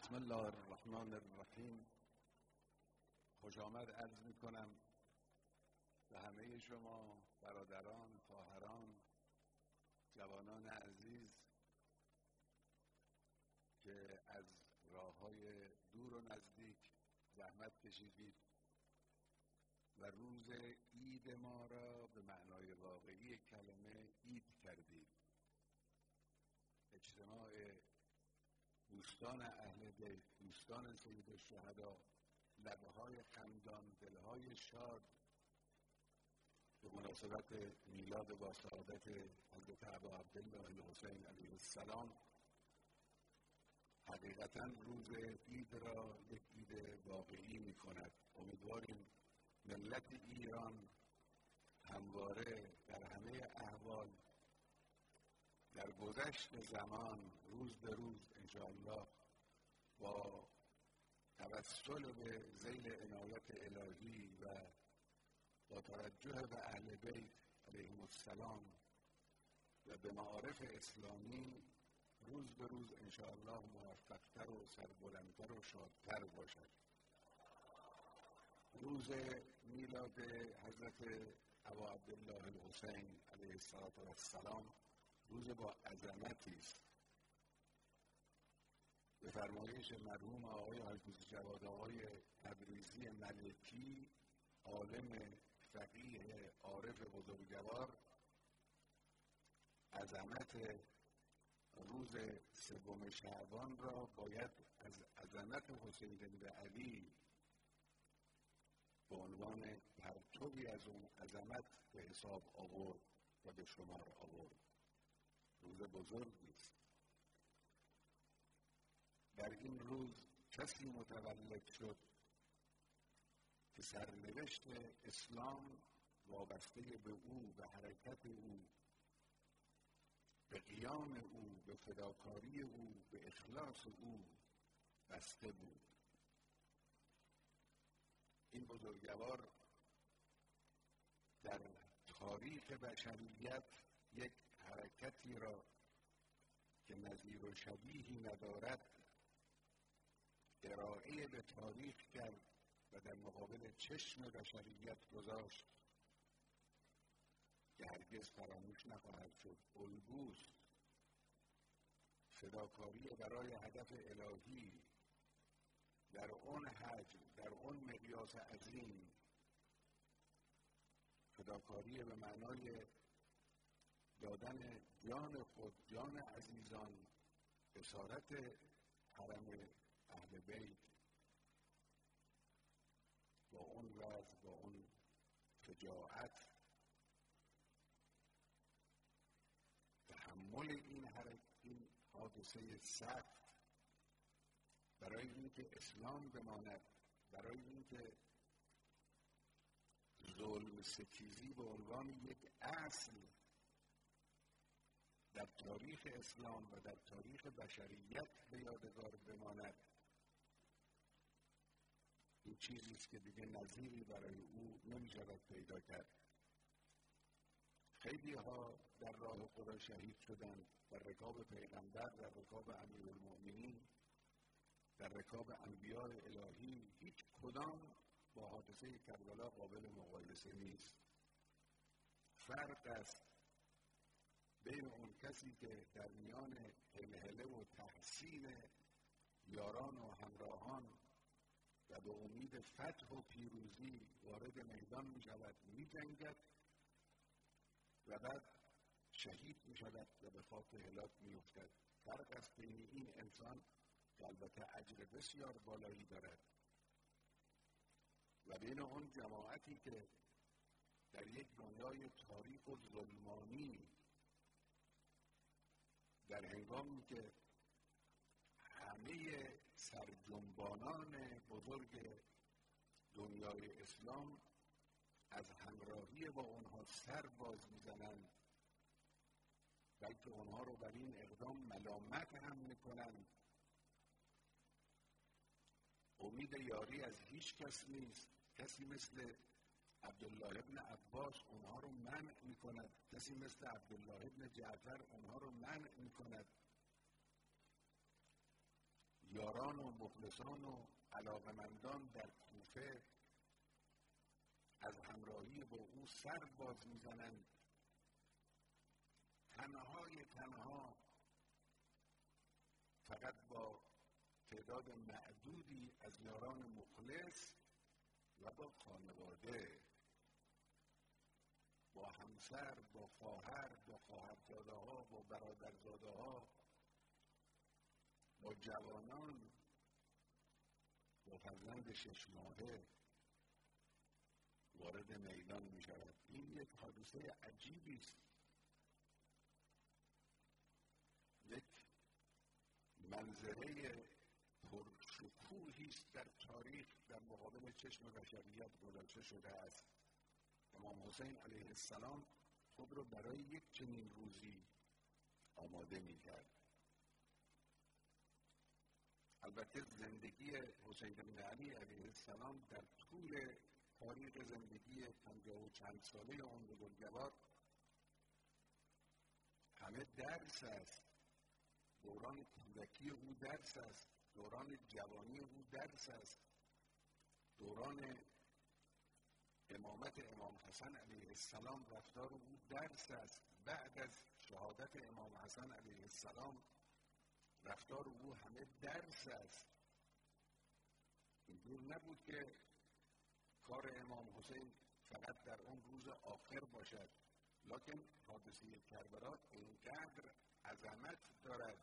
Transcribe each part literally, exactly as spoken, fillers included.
بسم الله الرحمن الرحیم. خوش آمد عرض می کنم به همه شما برادران، خواهران، جوانان عزیز که از راه‌های دور و نزدیک زحمت کشیدید و روز عید ما را به معنای واقعی کلمه عید کردید. اجتماع دوستان اهل بیت، دوستان سید الشهدا، لبهای خندان، دلهای شاد به مناسبت میلاد با سعادت حضرت ابا عبدالله الحسین علیه السلام حقیقتاً روز عید را یک عید واقعی می کند. امیدواریم ملت ایران همواره در همه احوال در گذشت زمان روز به روز انشاءالله با توسل به ذیل عنایت الهی و با توجه به اهل بیت علیهم السلام و به معارف اسلامی روز به روز انشاءالله موفقتر و سربلندتر و شادتر باشد. روز میلاد حضرت ابا عبدالله الحسین علیه السلام روز با عظمتی است. به فرمایش مرحوم آقای حافظ جواد آقای تبریزی ملکی، عالم فقیه عارف بزرگوار، عظمت روز سوم شعبان را باید از عظمت حسین بن علی به عنوان پرتوی از اون عظمت به حساب آورد و به شمار آورد. روز بزرگی است. در این روز کسی متولد شد که سرنوشت اسلام وابسته به او، به حرکت او، به قیام او، به فداکاری او، به اخلاص او بسته بود. این بزرگوار در تاریخ بشریت یک حرکتی را که نظیر و شبیهی ندارد ارائه به تاریخ کرد و در مقابل چشم بشریت گذاشت که هرگز فراموش نخواهد شد. الگوست، فداکاری برای هدف الهی در اون حجم، در اون مقیاس عظیم، فداکاری به معنای دادن جان خود، جان عزیزان، اسارت حرم اهل بیت با اون وضع، با اون شجاعت، تحمل این حرکت، این حادثه سخت برای اینکه اسلام بماند، برای اینکه ظلم ستیزی به عنوان یک اصل در تاریخ اسلام و در تاریخ بشریت به یادگار بماند. این چیزی است که دیگه نظیری برای او نمی‌شود پیدا کرد. خیلی ها در راه خدا شهید شدند، در رکاب پیغمبر، در رکاب امیرالمؤمنین، در رکاب انبیاء الهی، هیچ کدام با حادثه کربلا قابل مقایسه نیست. فرق است بین اون کسی که در میان هلهله و تحسین یاران و همراهان و به امید فتح و پیروزی وارد میدان می شود، می جنگد و بعد شهید می شود و به خاک هلاک می افتد. فرق است بین این انسان که البته اجر بسیار بالایی دارد و بین اون جماعتی که در یک دنیای تاریک و ظلمانی در هنگامی که همه سرجنبانان بزرگ دنیای اسلام از همراهی با اونها سر باز میزنند، بلکه اونها رو بر این اقدام ملامت هم میکنند. امید یاری از هیچ کس نیست. کسی مثل عبدالله ابن عباس اونها رو منع میکند، کسی مثل عبدالله ابن جعفر اونها رو منع میکند. یاران و مخلصان و علاقمندان در کوفه از همراهی با او سر باز میزنند. تنهای تنها فقط با تعداد معدودی از یاران مخلص و با خانواده، با همسر، با خواهر، با خواهرزاده ها، با برادرزاده ها، با جوانان، با فرزند شش ماهه وارد میدان می شود. این یک حادثه عجیبی است، یک منظره پرشکوهی است در تاریخ در مقابل چشم بشریت گذاشته شده است. امام حسین علیه السلام خود را برای یک چنین روزی آماده می کرد. البته زندگی حسین بن علی علیه السلام در طول تاریخ زندگی پنجاه و چند ساله آن بزرگوار همه درس است. دوران کودکی او درس است، دوران جوانی او درس است، دوران امامت امام حسن علیه السلام رفتار او درس است. بعد از شهادت امام حسن علیه السلام رفتار او همه درس است. اینجور نبود که کار امام حسین فقط در اون روز آخر باشد، لکن حادثه کربلا اینقدر عظمت دارد،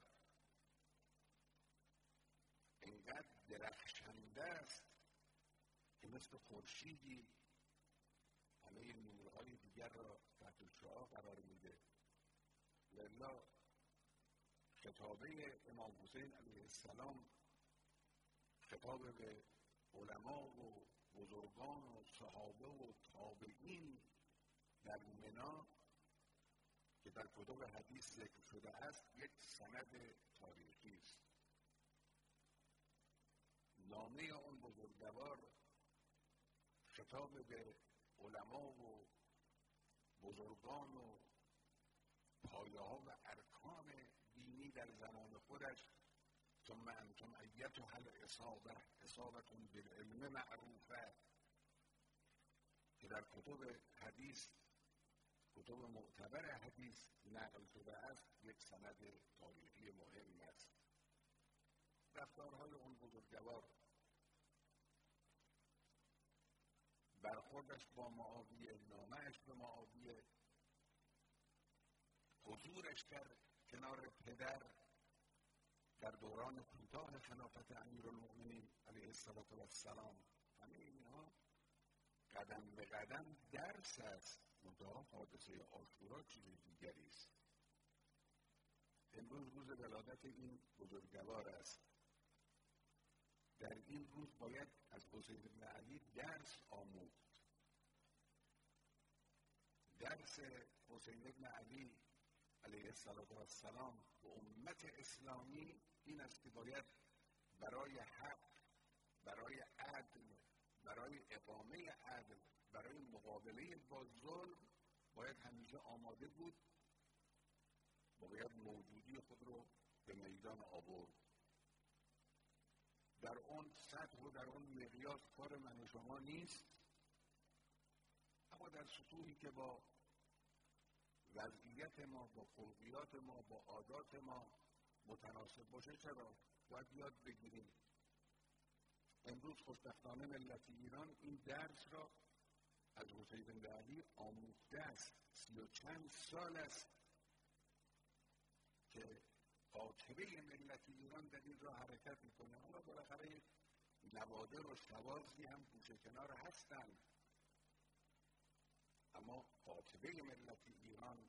اینقدر درخشنده است که مثل خورشیدی همه نورهای دیگر را تحت شعاع قرار میده. لذا خطابه امام حسین علیه السلام خطاب به علما و بزرگان و صحابه و تابعین در منا که در کتب حدیث ذکر شده است یک سند تاریخی است. نامه آن بزرگوار خطاب به علما و بزرگان و پایه ها و ارکان دینی در زمان خودش، ثم انتم ایتها الاصابه اصابتون بالعلم معروفه، که در کتب حدیث، کتب معتبر حدیث نقل شده است، یک سند تاریخی مهم است. رفتارهای اون بزرگوار، برخوردش با معاویه، نامه‌اش به معاویه، حضورش در کنار پدر در دوران کوتاه خلافت امیرالمؤمنین علیه السلام، همه اینها قدم به قدم درس است. منتها حادثه عاشورا چیز دیگری است. امروز روز ولادت این بزرگوار است. در این روز باید از حسین بن علی درس آموخت. درس حسین بن علی علیه السلام و امت اسلامی این است که باید برای حق، برای عدل، برای اقامه عدل، برای مقابله با ظلم باید همیشه آماده بود و باید موجودی خود رو به میدان آورد. در اون سطح و در اون مقیاس کار من و شما نیست، اما در سطوحی که با وضعیت ما، با خلقیات ما، با عادات ما متناسب باشه، چرا؟ باید یاد بگیریم. امروز خوشبختانه ملت ایران این درس را از حسین بن علی آموخته است. سی و چند سال است که قاطبه ملت ایران در این راه حرکت میکنه. حالا بالاخره نوادر و شوازی هم گوشه کنار هستند، اما قاطبه ملت ایران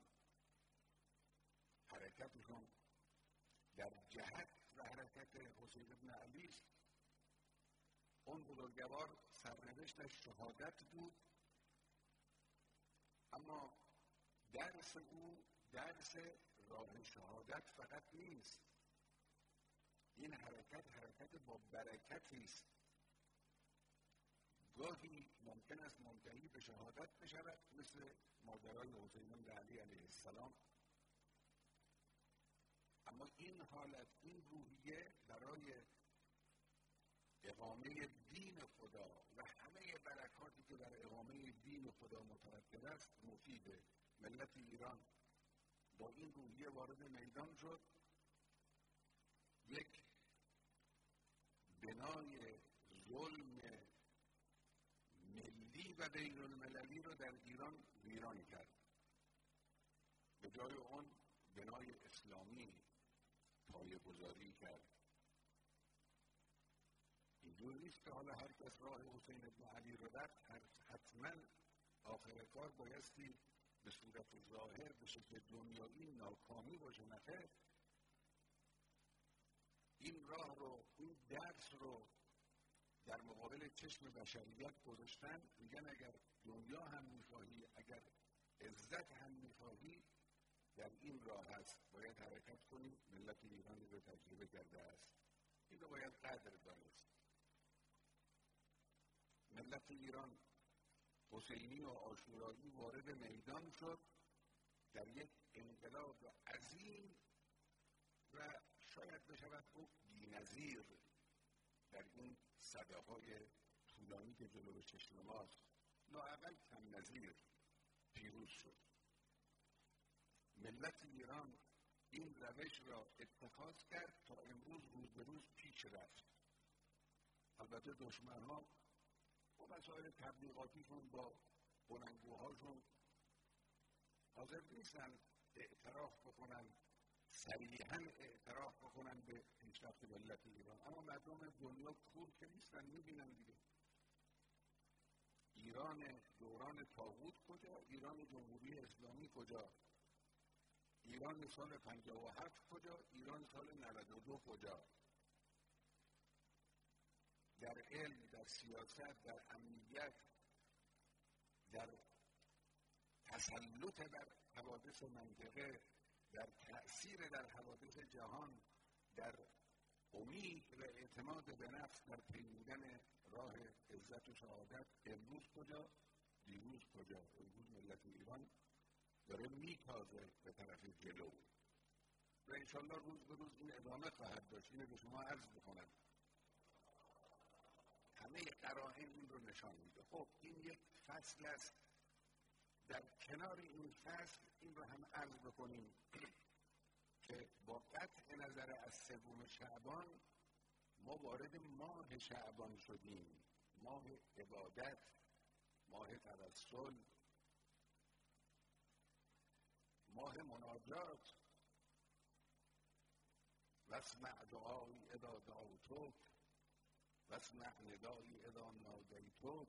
حرکتشون در جهت و حرکت حسین بن علی است. اون بزرگوار سرنوشتش شهادت بود، اما درس او درس راه شهادت فقط نیست. این حرکت حرکت با برکتی است. گاهی ممکن است منتهی به شهادت بشود، مثل ماجرای حسین بن علی علیه السلام، اما این حالت، این روحیه برای اقامه دین خدا و همه برکاتی که بر اقامه دین خدا مترتب است مفیده. ملت ایران با این روحیه وارد میدان شد، یک بنای ظلم ملی و بین المللی رو در ایران ویران کرد. به جای اون بنای اسلامی پایه‌گذاری کرد. اینجور نیست که حالا هر کس راه حسین ابن علی رو رفت حتما آخر کار بایستی به صورت ظاهر به شکل دنیایی ناکامی باشه. نخیر، این راه رو، این درس رو در مقابل چشم بشریت گذاشتن، میگن اگر دنیا هم میخواهی، اگر عزت هم میخواهی، در این راه هست، باید حرکت کنی. ملت ایرانی رو تجربه کرده است، این رو باید قدر دانست. ملت ایران حسینی و عاشورایی وارد میدان شد در یک انقلاب عظیم و شاید بشود گفت بی‌نظیر در این سده‌های طولانی که جلو چشم ماست، لااقل کم نظیر پیروز شد. ملت ایران این روش را اتخاذ کرد تا امروز روز به روز پیش رفت. البته دشمن‌ها با مسائل تبلیغاتیشون، با بلندگوهاشون حاضر نیستن اعتراف بکنن، صریحاً اعتراف بکنن به پیشرفت ملت ایران، اما مردم دنیا کور که نیستن، میبینن دیگه. ایران دوران طاغوت کجا؟ ایران جمهوری اسلامی کجا؟ ایران سال پنجاه و هفت کجا؟ ایران سال نود و دو کجا؟ در علم، در سیاست، در امنیت، در تسلط بر حوادث منطقه، در تأثیر در حوادث جهان، در امید و اعتماد به نفس، در پیمودن راه عزت و سعادت، امروز کجا؟ دیروز کجا؟ امروز ملت ایران داره میتازه به طرف جلو و انشالله روز به روز این ادامه خواهد داشت. اینه به شما عرض بکنم، همه قرائن این رو نشان میده. خب این یک فصل است. در کنار این فصل این رو هم عرض بکنیم که با قطع نظر از سوم شعبان ما وارد ماه شعبان شدیم، ماه عبادت، ماه توسل، ماه مناجات. واسمع دعایی اذا دعوتک واسمع ندایی اذا نادیتک.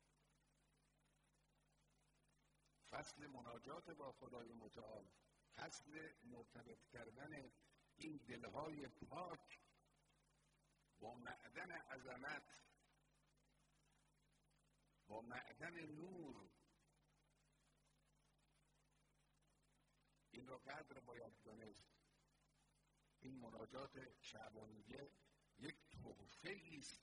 فصل مناجات با خدای متعال، فصل مرتبط کردن این دلهای پاک با معدن عظمت، با معدن نور. این را قدر باید دانست. این مناجات شعبانیه یک تحفه‌ای است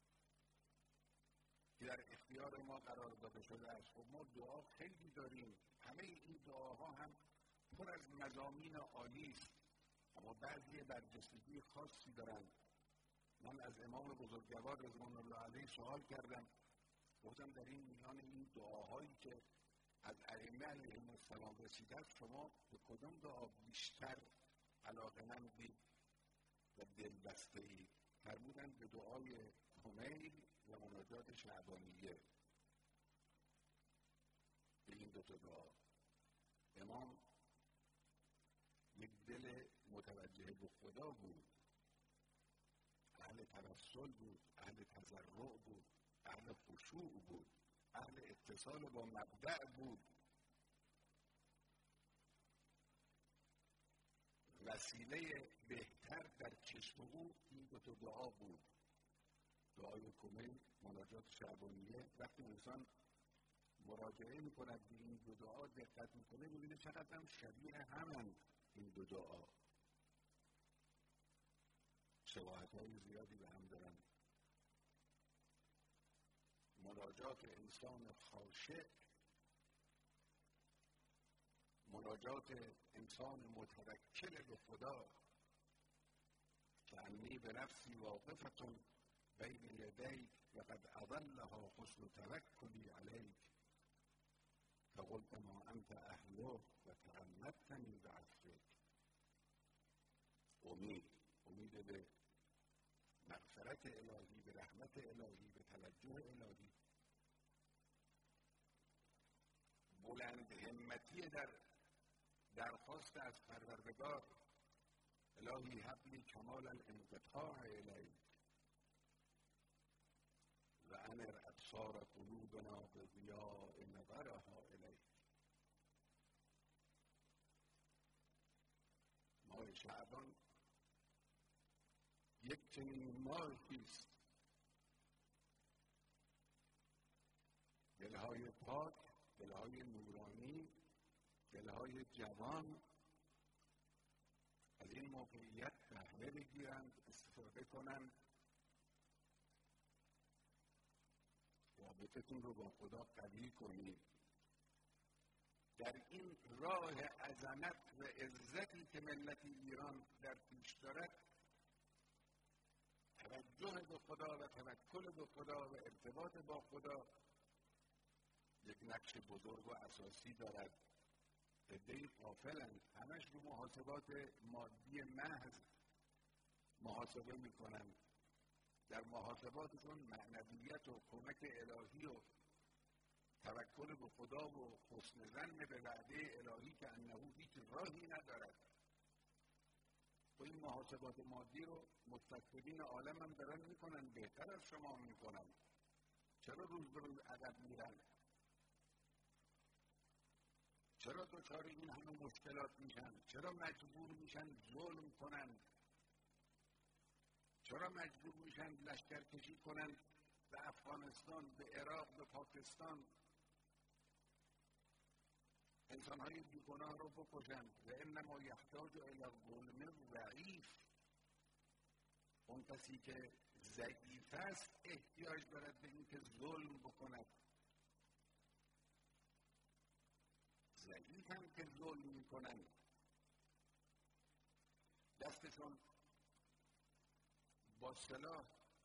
که در اختیار ما قرار داده شده است. خب ما دعا خیلی داریم، همه این دعاها هم پر از مضامین عالی است، اما بعضی برجستگی خاصی دارند. من از امام بزرگوار رضوان الله علیه سوال کردم، گفتم در این میان این دعاهایی که از ائمه علیهم السلام رسیده است، شما به کدام دعا بیشتر علاقه‌مندید و دلبسته‌اید؟ فرمودند به دعای کمیل و مناجات شعبانیه. به این دو تا دعا امام یک دل متوجه به خدا بود، اهل توسل بود، اهل تضرع بود، اهل خشوع بود، اهل اتصال با مبدأ بود. وسیله بهتر در چشم او این دو تا دعا بود، دعای کمیل، مناجات شعبانیه. وقتی انسان مراجعه میکند به این دو دعا، دقت میکنه، میبینه چقدر هم شبیه همند این دو دعا، شباهت‌های زیادی به هم دارن. مناجات انسان خاشع، مناجات انسان متوکل به خدا که انی به نفسی واقفتون بین یدیک لقد اضلها حسن توکلی علیک فقلت ما انت اهله و تغمدتنی بعفوک. امید امید به مغفرت الهی، به رحمت الهی، به توجه الهی، بلند همتی در درخواست از پروردگار الهی حبلی کمال الانقطاع الیک و انر ابصار قلوبنا به ضیاء نظرها الیک. ماه شعبان یک چنین ماهی است دلهای پاک، دلهای نورانی، دلهای جوان از این موقعیت بهره بگیرند، استفاده کنند، رابطتون رو با خدا قوی کنید. در این راه عظمت و عزتی که ملت ایران در پیش دارد، توجه به خدا و توکل به خدا و ارتباط با خدا یک نقش بزرگ و اساسی دارد. عده‌ای غافلند، همش رو محاسبات مادی محض محاسبه میکنند. در محاسباتشون معنویت و کمک الهی و توکل به خدا و حسن ظن به وعده الهی که انه هیچ راهی ندارد. و این محاسبات مادی رو مستکبرین عالم هم دارن میکنن، بهتر از شما میکنن. چرا روز به روز عقب میرن؟ چرا دچار این همه مشکلات میشن؟ چرا مجبور میشن ظلم کنن؟ چرا مجبور میشن لشکر کشی کنن به افغانستان، به عراق، به پاکستان، انسانهای بیگناه رو بکشن؟ و انما یحتاج الی الظلم ضعیف. اون کسی که ضعیف است احتیاج دارد به این که ظلم بکند. ضعیف هم که ظلم میکنن، دستشون با سلاح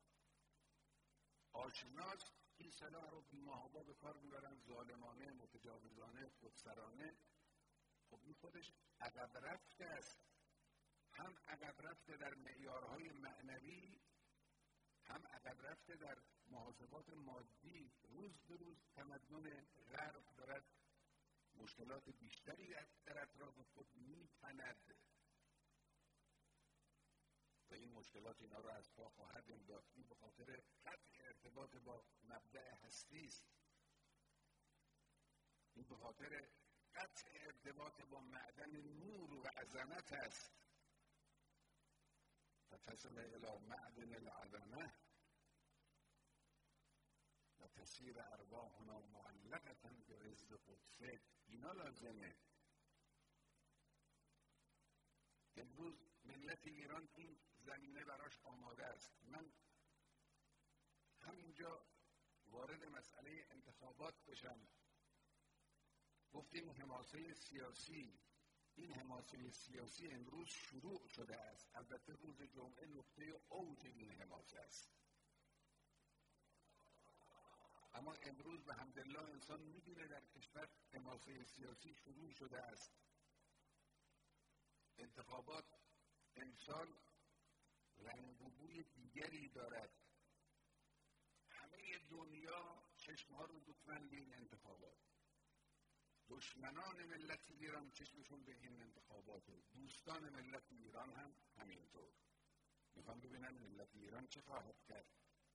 آشناست، این سلاح رو بی‌محابا به کار میبرن، ظالمانه، متجاوزانه، خودسرانه. خب این خودش عقب رفته است، هم عقب رفته در معیارهای معنوی، هم عقب رفته در محاسبات مادی. روز به روز تمدن غرب دارد مشکلات بیشتری در اطراف خود میتند و این مشکلات اینا رو از پا خواهد انداخت. این به خاطر قطع ارتباط با مبدأ هستی است، این به خاطر قطع ارتباط با معدن نور و عظمت است. فتصل الی معدن العظمه و تسیر ارواحنا معلقة برزق قدسک. اینا لازمه. امروز ملت ایران این زمینه براش آماده است. من همینجا وارد مسئله انتخابات بشم. گفتیم حماسه سیاسی. این حماسه سیاسی امروز شروع شده است. البته روز جمعه نقطه اوج این حماسه است، اما امروز به حمدالله انسان می‌بینه در کشور حماسه سیاسی شروع شده است. انتخابات امسال رنگ و بوی دیگری دارد. همه دنیا چشمها رو دوختن به این انتخابات. دشمنان ملت ایران چشمشون به این انتخابات، دوستان ملت ایران هم همینطور. میخوام ببینن ملت ایران چه خواهد کرد.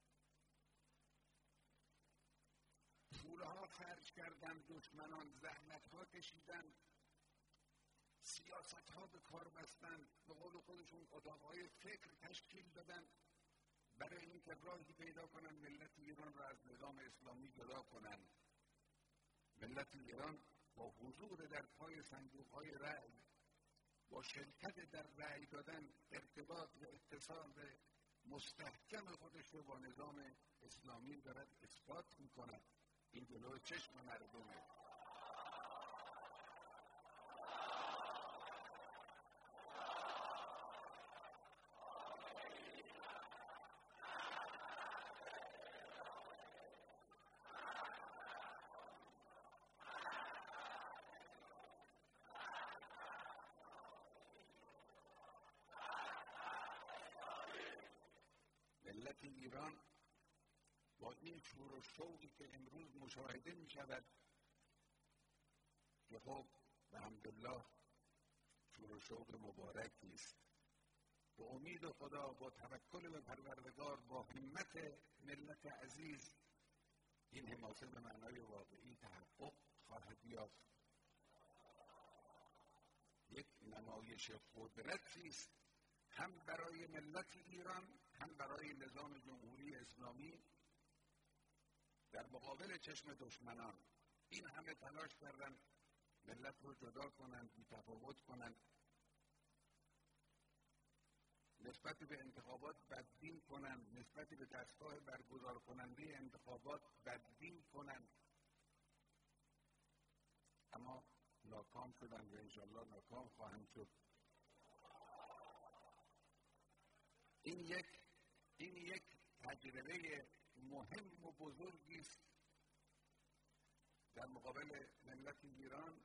پولها خرج کردن دشمنان، زحمتها کشیدن، سیاستها به کار بستن، به قول خودشون اتاقهای فکر تشکیل دادن برای اینکه راهی پیدا کنن ملت ایران را از نظام اسلامی جدا کنن. ملت ایران با حضور در پای صندوقهای رأی، با شرکت در رأی دادن، ارتباط و اتصال مستحکم خودش رو با نظام اسلامی دارد اثبات میکند. این جلو چشم مردمه. ملت ایران با این شور و شوقی که امروز مشاهده می شود که خب بحمدالله شور و شوق مبارکی است. به امید خدا، با توکل به پروردگار، با همت ملت عزیز، این حماسه به معنای واقعی تحقق خواهد یافت. یک نمایش قدرتی است هم برای ملت ایران هم برای نظام جمهوری اسلامی در مقابل چشم دشمنان. این همه تلاش کردن ملت رو جدا کنند، بی‌تفاوت کنند، نسبت به انتخابات بدبین کنند، نسبت به دستگاه برگزار کننده انتخابات بدبین کنند، اما ناکام شدند و انشاءالله ناکام خواهند شد. این یک این یک تجربه مهم و بزرگی است در مقابل ملت ایران.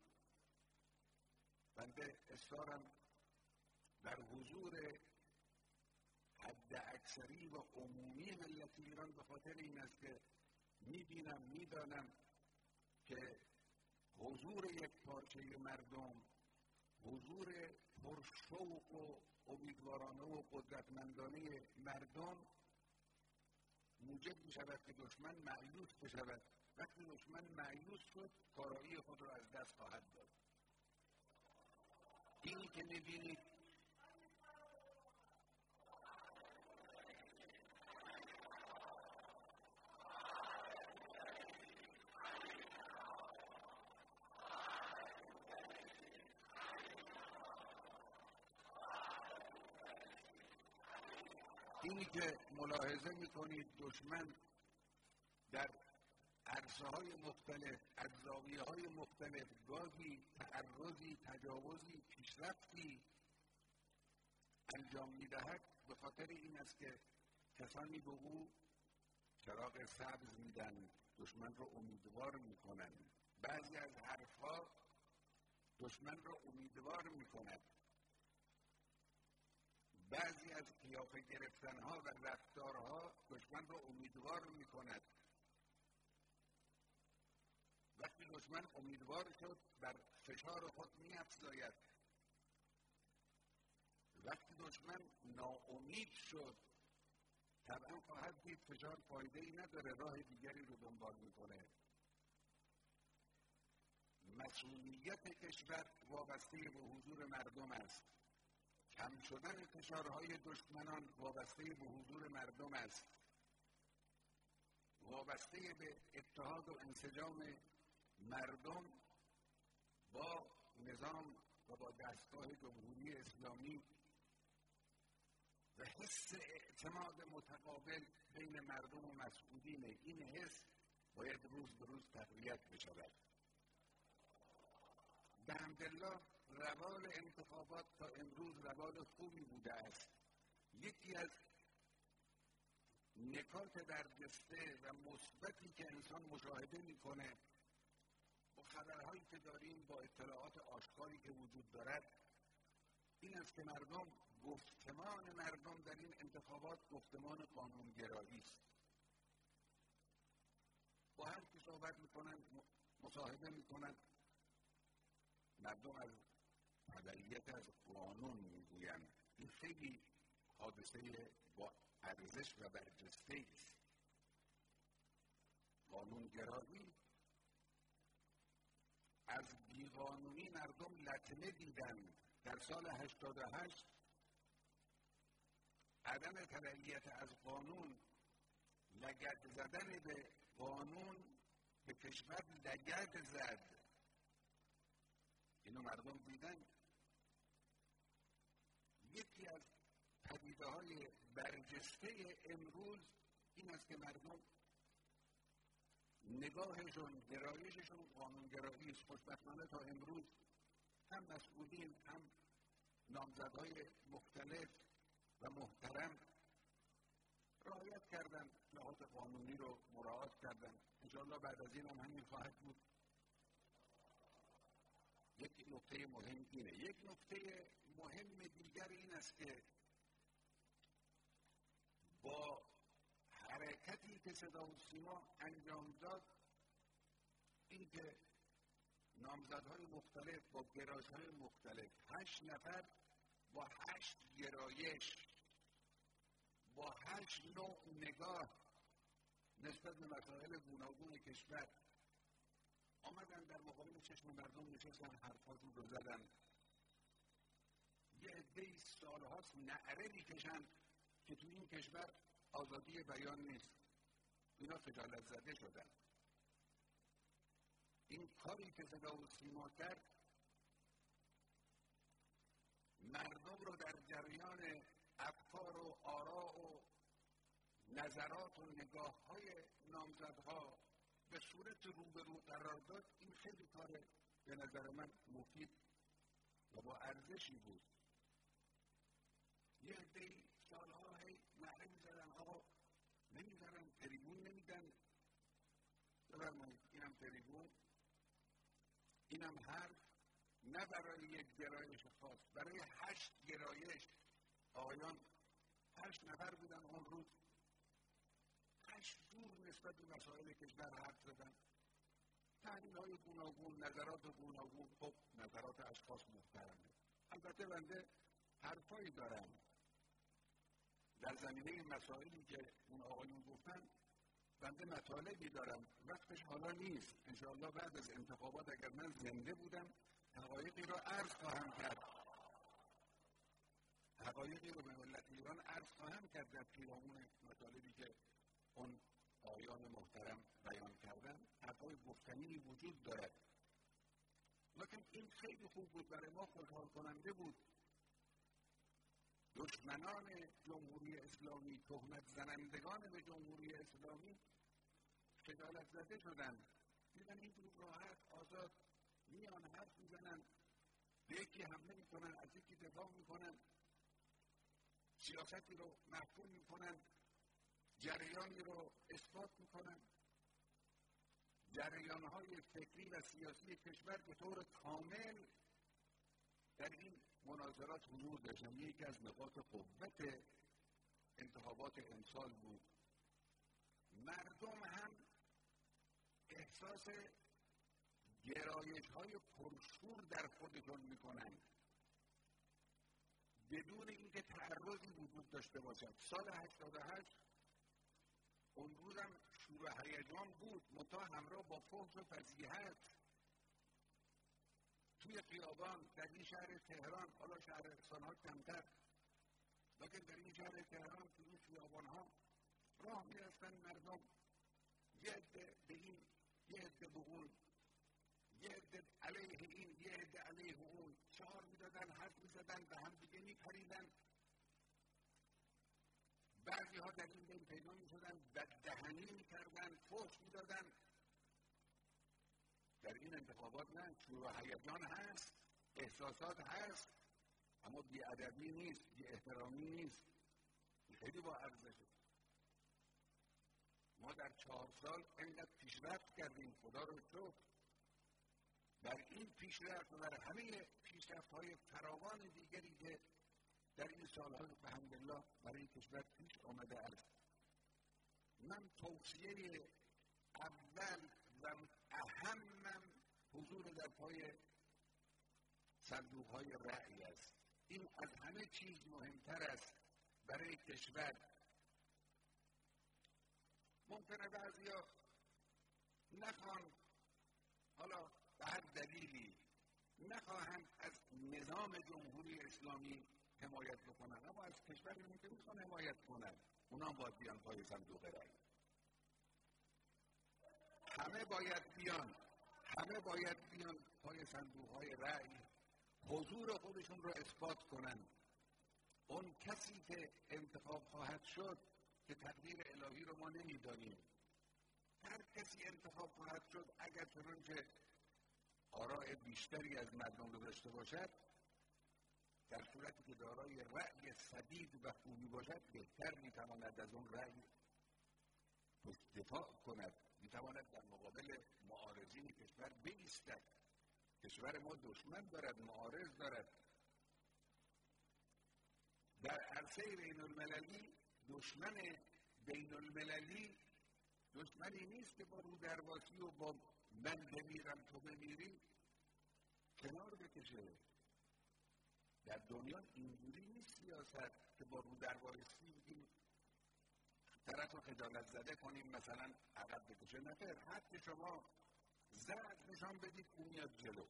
بنده اصرارم در حضور حد اکثری و عمومی ملت ایران به خاطر این است که میبینم میدانم که حضور یک پارچه مردم، حضور پرشوق و امیدوارانه و قدرتمندانه مردم موجب می شود که دشمن مایوس بشود. وقتی دشمن مایوس شد کارایی خود را از دست خواهد داد. اینی که می بینید اینی که ملاحظه می کنید دشمن در عرصه های مختلف، از زاویه های مختلف، گاهی تعرضی، تجاوزی، پیشرفتی انجام می دهد، به خاطر این است که کسانی به او چراغ سبز می دهند، دشمن را امیدوار می کنند. بعضی از حرفها دشمن را امیدوار می کند. بعضی از قیافه گرفتنها و رفتارها دشمن را امیدوار می کند. وقتی دشمن امیدوار شد بر فشار خود می افزاید. وقتی دشمن ناامید شد طبعا خواهد دید فشار فایده ای نداره، راه دیگری رو دنبال می کنه. مسئولیت کشور وابسته به حضور مردم است. کم شدن فشارهای دشمنان وابسته به حضور مردم است، وابسته به اتحاد و انسجام مردم با نظام و با دستگاه جمهوری اسلامی و حس اعتماد متقابل بین مردم و مسئولین. این حس باید روز به روز تقویت بشود. بحمدالله روال انتخابات تا امروز روال خوبی بوده است. یکی از نکات برجسته و مثبتی که انسان مشاهده میکنه با خبرهایی که داریم، با اطلاعات آشکاری که وجود دارد، این است که مردم، گفتمان مردم در این انتخابات گفتمان قانونگرایی است. با هر کی صحبت میکنن، مصاحبه میکنن، مردم از تبعیت از قانون میگویند. این خیلی حادثه با ارزش و برجسته است. قانونگرایی، از بیقانونی مردم لطمه دیدند. در سال هشتاد و هشت عدم تبعیت از قانون، لگد زدن به قانون، به کشور لگد زد. اینو مردم دیدن. یکی از پدیده های برجسته امروز این است که مردم نگاهشون، گرایششون قانونگرایی است. خوشبختانه تا امروز هم مسئولین هم نامزدهای مختلف و محترم رعایت کردن، لحاظ قانونی رو مراعات کردن. انشاءالله بعد از این هم همین خواهد بود. یک نکته مهم اینه. یک نکته مهم دیگر این است که با صدا و سیما انجام داد این که نامزدهای مختلف با گرایش‌های مختلف، هشت نفر با هشت گرایش، با هشت نوع نگاه نسبت به مسائل گوناگون کشور آمدن در مقابل چشم مردم نشستن، حرفاشون رو زدن. یه عده‌ای سالهاست نعره میکشن که تو این کشور آزادی بیان نیست. اینا خجالت زده شدن. این کاری که صدا و سیما کرد مردم رو در جریان افکار و آراء و نظرات و نگاه‌های نامزدها به صورت روبرو قرار داد. این خیلی کار به نظر من مفید و با ارزشی بود. یه عده‌ای سالها هی نعره می‌زدن آقا نمی‌ذارن تریبون نمیدن، بفرمایید اینم تریبون، اینم حرف، نه برای یک گرایش خاص، برای هشت گرایش. آقایان هشت نفر بودن اون روز، هشت جور نسبت به مسائل کشور حرف زدن، تحلیل‌های گوناگون، نظرات گوناگون. خب نظرات اشخاص محترمه. البته بنده حرفایی دارم در زمینه مسائلی که اون آقایون گفتن، بنده مطالبی دارم، وقتش حالا نیست. انشاءالله بعد از انتخابات اگر من زنده بودم حقایقی را عرض خواهم کرد، حقایقی رو به ملت ایران عرض خواهم کرد در پیرامون مطالبی که اون آقایان محترم بیان کردن. حرفای گفتنی وجود دارد، لیکن این خیلی خوب بود، برای ما خوشحال کننده بود. دشمنان جمهوری اسلامی، تهمت زنندگان به جمهوری اسلامی خجالت زده شدن، دیدن این جور راحت آزاد میان حرف میزنن، به یکی حمله میکنن، از یکی دفاع میکنن، سیاستی رو محکوم میکنن، جریانی رو اثبات میکنن. جریانهای فکری و سیاسی کشور به طور کامل در این مناظرات حضور داشتن. یکی از نقاط قوت انتخابات امسال بود. مردم هم احساس گرایش‌های پرشور در خودشون میکنن بدون اینکه تعرضی وجود داشته باشد. سال هشتاد و هشت اون روزم شور و هیجان بود، منتها همراه با فحش و فضیحت. توی خیابان در این شهر تهران، حالا شهرستان‌ها کمتر، لیکن در این شهر تهران توی این خیابان‌ها راه می‌رفتن مردم، یه عده به این، یه عده به اون، یه عده علیه این، یه عده علیه اون، شعار می‌دادن، حرف می‌زدن، به هم دیگه می‌پریدن. بعضی ها در این بین پیدا می‌شدن، بددهنی می‌کردن، فحش می‌دادن. در این انتخابات نه، شور و هیجان هست، احساسات هست، اما بی‌ادبی نیست، بی‌احترامی نیست. خیلی با ارزشه. ما در چهار سال اینقدر پیشرفت کردیم، خدا رو شکر. بر این پیشرفت و بر همه پیشرفت‌های فراوان دیگری که در این سال‌ها الحمدلله برای کشور پیش آمده است، من توصیه اول و اهمم حضور در پای صندوق‌های رأی است. این از همه چیز مهمتر است برای کشور. ممکنه بعضیا نخوان، حالا به هر دلیلی نخواهند از نظام جمهوری اسلامی حمایت بکنن، اما از کشوری که میخوان حمایت کنن، اونا هم باید بیان پای صندوق رأی. همه باید بیان، همه باید بیان پای صندوق‌های رأی، حضور خودشون رو اثبات کنن. اون کسی که انتخاب خواهد شد که تقدیر الهی رو ما نمیدانیم، هر کسی انتخاب خواهد شد اگر چنانچه آراء بیشتری از مردم رو داشته باشد، در صورتی که دارای رأی سدید و خوبی باشد، بهتر میتواند از اون رأی دفاع کند، میتواند در مقابل معارضین کشور بایستد. کشور ما دشمن دارد، معارض دارد. در عرصه بین المللی دشمن بین المللی دشمنی نیست که با رو درواسی و با من بمیرم تو بمیری کنار بکشه. در دنیا اینجوری نیست سیاست که با رو درواسی بگیم طرف رو خجالت زده کنیم مثلا عقب بکشه. نه خیر، حتی شما ضعف نشان بدید اون میاد جلو،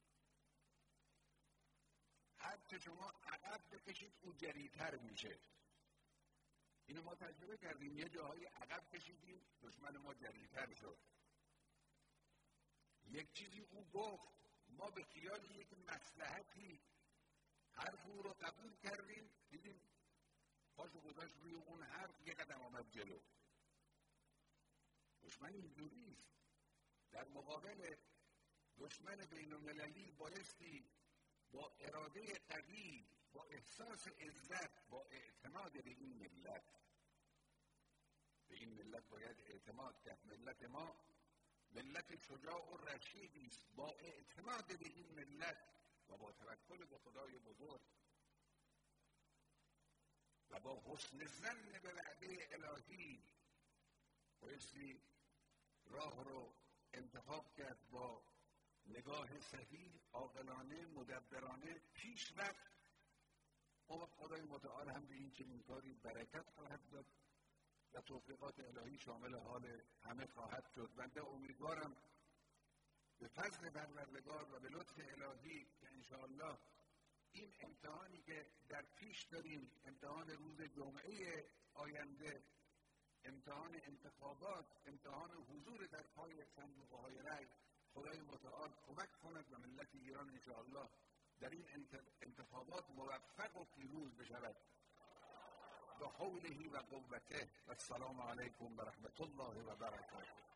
حتی شما عقب بکشید اون جریتر میشه. اینو ما تجربه کردیم، یه جاهای عقب کشیدیم دشمن ما جریتر شد. یک چیزی او گفت، ما به خیال یک مصلحتی حرف او رو قبول کردیم، دیدیم پاشو گذاشت روی اون حرف، یک قدم آمد جلو. دشمن اینجوریست. در مقابل دشمن بین المللی بایستی با اراده قوی، با احساس عزت، با اعتماد به این ملت، به این ملت باید اعتماد کرد. ملت ما ملت شجاع و رشیدی است. با اعتماد به این ملت و با توکل به خدای بزرگ و با حسن ظن به وعده الهی بایستی راه رو انتخاب کرد، با نگاه صحیح، عاقلانه، مدبرانه پیش رفت. اون وقت خدای متعال هم به این چنین کاری برکت خواهد داد و توفیقات الهی شامل حال همه خواهد شد. بنده امیدوارم به فضل پروردگار و به لطف الهی که انشاءالله این امتحانی که در پیش داریم، امتحان روز جمعه آینده، امتحان انتخابات، امتحان حضور در پای صندوق‌های رای، خدای متعال کمک کند و ملت ایران انشاءالله در این انتخابات موفق و پیروز بشود. به حوله و قوته. و السلام علیکم و رحمت الله و برکاته.